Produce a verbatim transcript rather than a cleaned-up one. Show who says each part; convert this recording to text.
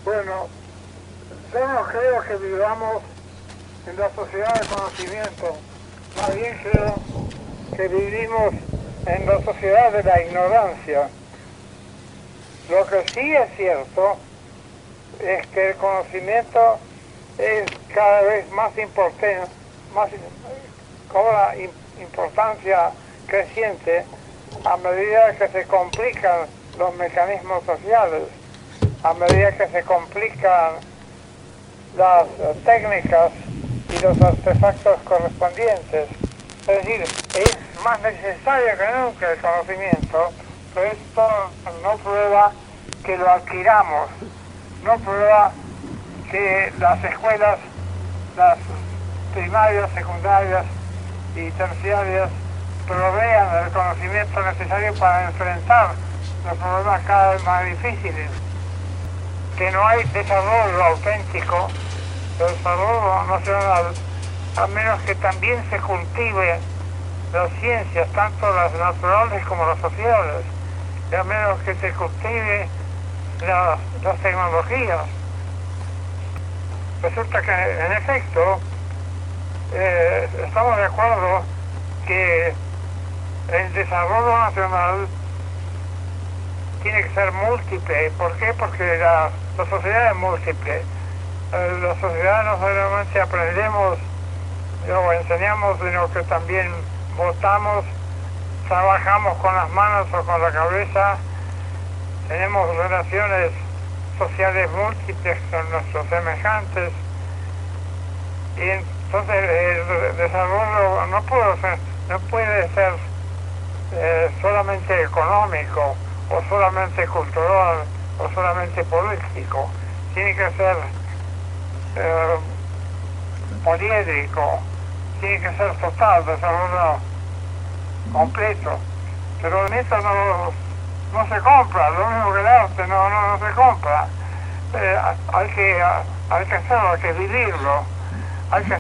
Speaker 1: Bueno, yo no creo que vivamos en la sociedad de conocimiento, más bien creo que vivimos en la sociedad de la ignorancia. Lo que sí es cierto es que el conocimiento es cada vez más importante, más, cobra importancia creciente a medida que se complican los mecanismos sociales, a medida que se complican las técnicas y los artefactos correspondientes. Es decir, es más necesario que nunca el conocimiento, pero esto no prueba que lo adquiramos, no prueba que las escuelas, las primarias, secundarias y terciarias, provean el conocimiento necesario para enfrentar los problemas cada vez más difíciles. Que no hay desarrollo auténtico, desarrollo nacional, a menos que también se cultive las ciencias, tanto las naturales como las sociales, y a menos que se cultive la, las tecnologías. Resulta que, en efecto, eh, estamos de acuerdo que el desarrollo nacional tiene que ser múltiple. ¿Por qué? Porque la, la sociedad es múltiple. Eh, la sociedad no solamente aprendemos o enseñamos, sino que también votamos, trabajamos con las manos o con la cabeza, tenemos relaciones sociales múltiples con nuestros semejantes, y entonces el desarrollo no puede ser, no puede ser eh, solamente económico, o solamente cultural, o solamente político. Tiene que ser eh, poliédrico, tiene que ser total, desarrollo completo. Pero en esto no, no se compra, lo mismo que el arte no, no, no se compra. Eh, hay que, hay que hacerlo, hay que vivirlo, hay que